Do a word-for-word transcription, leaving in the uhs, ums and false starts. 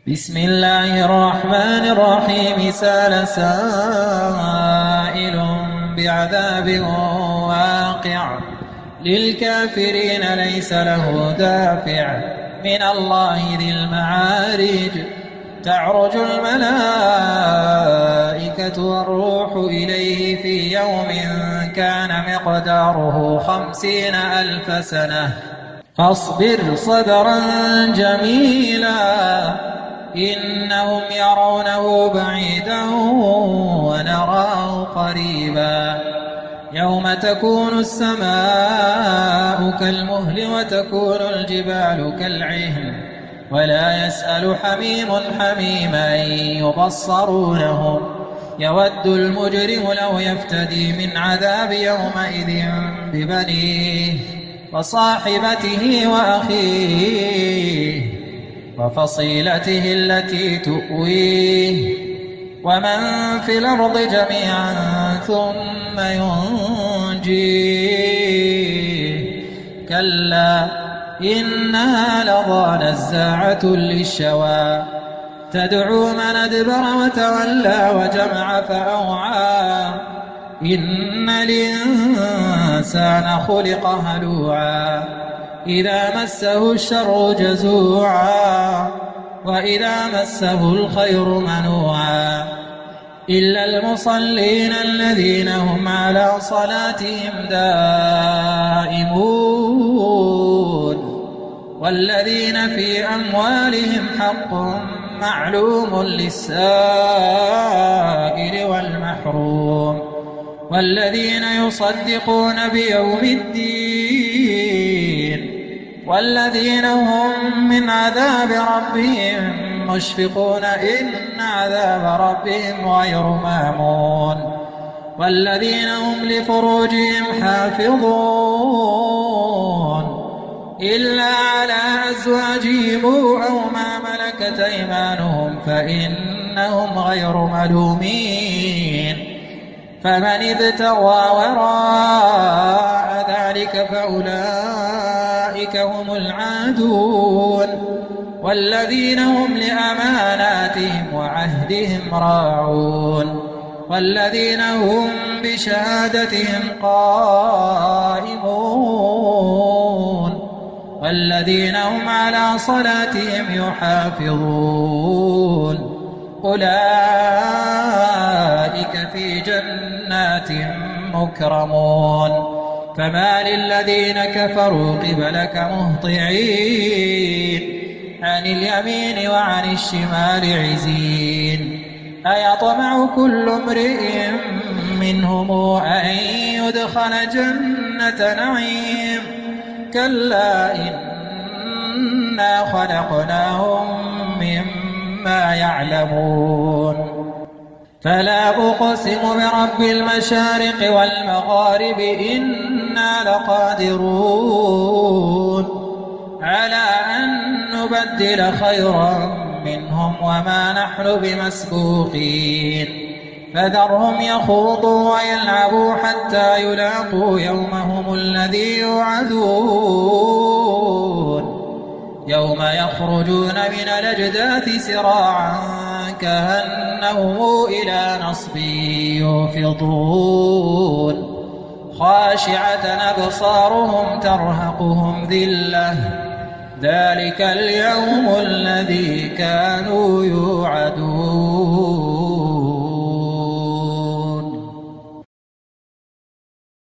بسم الله الرحمن الرحيم. سأل سائل بعذاب واقع للكافرين ليس له دافع من الله ذي المعارج. تعرج الملائكة والروح إليه في يوم كان مقداره خمسين ألف سنة فاصبر صبرا جميلا إنهم يرونه بعيدا ونراه قريبا. يوم تكون السماء كالمهل وتكون الجبال كالعهن ولا يسأل حميم حميما يبصرونهم. يود المجرم لو يفتدي من عذاب يومئذ ببنيه وصاحبته وأخيه وفصيلته التي تؤويه ومن في الأرض جميعا ثم ينجيه. كلا إنها لظى نزاعة للشوى تدعو من أدبر وتولى وجمع فأوعى. إن الإنسان خلق هلوعا إذا مسه الشر جزوعا وإذا مسه الخير منوعا. إلا المصلين الذين هم على صلاتهم دائمون والذين في أموالهم حق معلوم للسائل والمحروم والذين يصدقون بيوم الدين والذين هم من عذاب ربهم مشفقون إن عذاب ربهم غير مامون. والذين هم لفروجهم حافظون إلا على أزواجهم أو ما ملكت أيمانهم فإنهم غير ملومين. فمن ابتغى وراء ذلك فأولئك هم العادون. والذين هم لأماناتهم وعهدهم راعون والذين هم بشهادتهم قائمون والذين هم على صلاتهم يحافظون. أولئك في جنات مكرمون. فما للذين كفروا قبلك مهطعين عن اليمين وعن الشمال عزين. أيطمع كل امرئ منهم أن يدخل جنة نعيم كلا إنا خلقناهم مما يعلمون. فلا أقسم برب المشارق والمغارب إنا لقادرون على أن نبدل خيرا منهم وما نحن بمسبوقين. فذرهم يخوضوا ويلعبوا حتى يلاقوا يومهم الذي يوعدون. يوم يخرجون من الأجداث سراعا كأنهم إلى نصب يوفضون. خاشعة أبصارهم ترهقهم ذلة ذلك اليوم الذي كانوا يوعدون.